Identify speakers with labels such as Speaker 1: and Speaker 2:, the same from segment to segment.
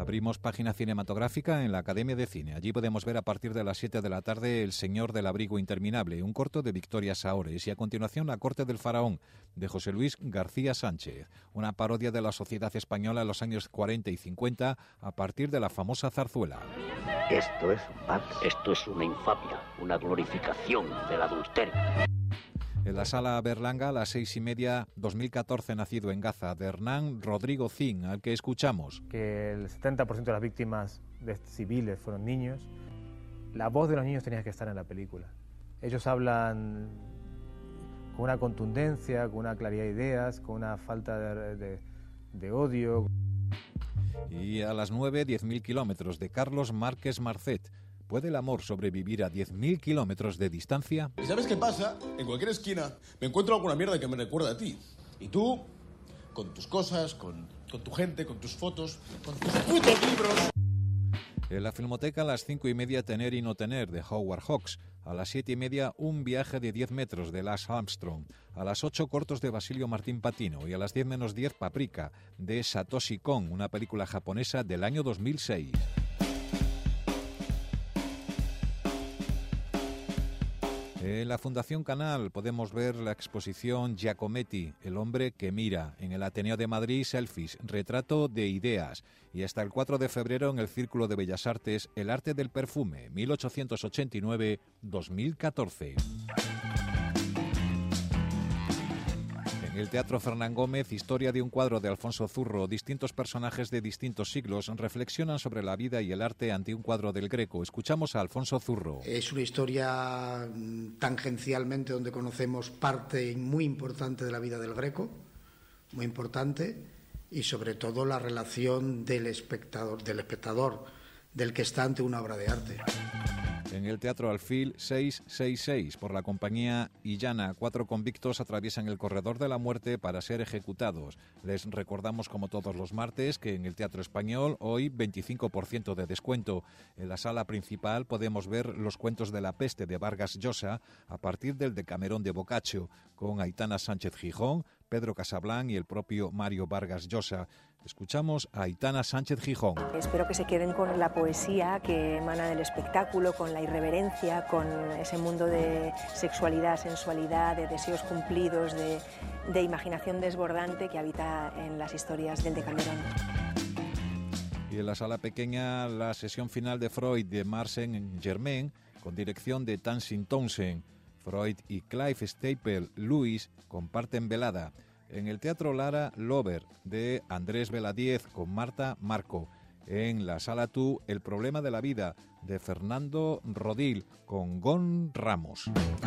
Speaker 1: Abrimos página cinematográfica en la Academia de Cine. Allí podemos ver a partir de las 7 de la tarde El Señor del Abrigo Interminable, un corto de Victoria Saores, y a continuación La Corte del Faraón, de José Luis García Sánchez, una parodia de la sociedad española en los años 40 y 50 a partir de la famosa zarzuela.
Speaker 2: Esto es un vals. Esto es una infamia, una glorificación del adulterio.
Speaker 1: En la Sala Berlanga, a las 6:30, 2014, nacido en Gaza, de Hernán Rodrigo Zin, al que escuchamos.
Speaker 3: Que el 70% de las víctimas civiles fueron niños. La voz de los niños tenía que estar en la película. Ellos hablan con una contundencia, con una claridad de ideas, con una falta de odio.
Speaker 1: Y a las 9, 10.000 kilómetros, de Carlos Márquez Marcet. ¿Puede el amor sobrevivir a 10.000 kilómetros de distancia?
Speaker 4: ¿Y sabes qué pasa? En cualquier esquina me encuentro alguna mierda que me recuerda a ti. Y tú, con tus cosas, con tu gente, con tus fotos, con tus putos libros.
Speaker 1: En la Filmoteca, a las 5:30, Tener y no tener, de Howard Hawks. A las 7:30, Un viaje de 10 metros, de Lance Armstrong. A las 8, Cortos, de Basilio Martín Patino. Y a las 10 menos 10, Paprika, de Satoshi Kon, una película japonesa del año 2006. En la Fundación Canal podemos ver la exposición Giacometti, El hombre que mira, en el Ateneo de Madrid, Selfies, retrato de ideas. Y hasta el 4 de febrero en el Círculo de Bellas Artes, El arte del perfume, 1889-2014. En el Teatro Fernán Gómez, Historia de un cuadro, de Alfonso Zurro. Distintos personajes de distintos siglos reflexionan sobre la vida y el arte ante un cuadro del Greco. Escuchamos a Alfonso Zurro.
Speaker 5: Es una historia tangencialmente donde conocemos parte muy importante de la vida del Greco, muy importante, y sobre todo la relación del espectador, del que está ante una obra de arte.
Speaker 1: En el Teatro Alfil, 666, por la compañía Illana. 4 convictos atraviesan el corredor de la muerte para ser ejecutados. Les recordamos, como todos los martes, que en el Teatro Español hoy 25% de descuento. En la sala principal podemos ver Los cuentos de la peste, de Vargas Llosa, a partir del Decamerón de Boccaccio, con Aitana Sánchez Gijón, Pedro Casablanc y el propio Mario Vargas Llosa. Escuchamos a Aitana Sánchez Gijón.
Speaker 6: Espero que se queden con la poesía que emana del espectáculo, con la irreverencia, con ese mundo de sexualidad, sensualidad, de deseos cumplidos, de imaginación desbordante que habita en las historias del Decamerón.
Speaker 1: Y en la sala pequeña, la sesión final de Freud, de Marcel Germain, con dirección de Tansin Townsend. Freud y Clive Staple Lewis comparten velada. En el Teatro Lara, Lover, de Andrés Veladiez, con Marta Marco. En la Sala Tú, El problema de la vida, de Fernando Rodil, con Gon Ramos.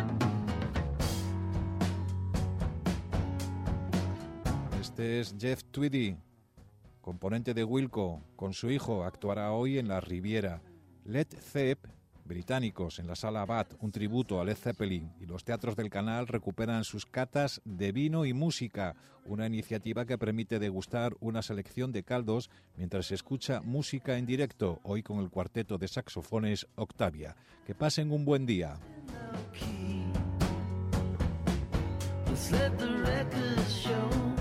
Speaker 1: Este es Jeff Tweedy, componente de Wilco, con su hijo. Actuará hoy en la Riviera. Led Zepp, británicos, en la Sala Bat, un tributo a Led Zeppelin. Y los teatros del canal recuperan sus catas de vino y música, una iniciativa que permite degustar una selección de caldos mientras se escucha música en directo, hoy con el cuarteto de saxofones Octavia. Que pasen un buen día.
Speaker 7: Let the record show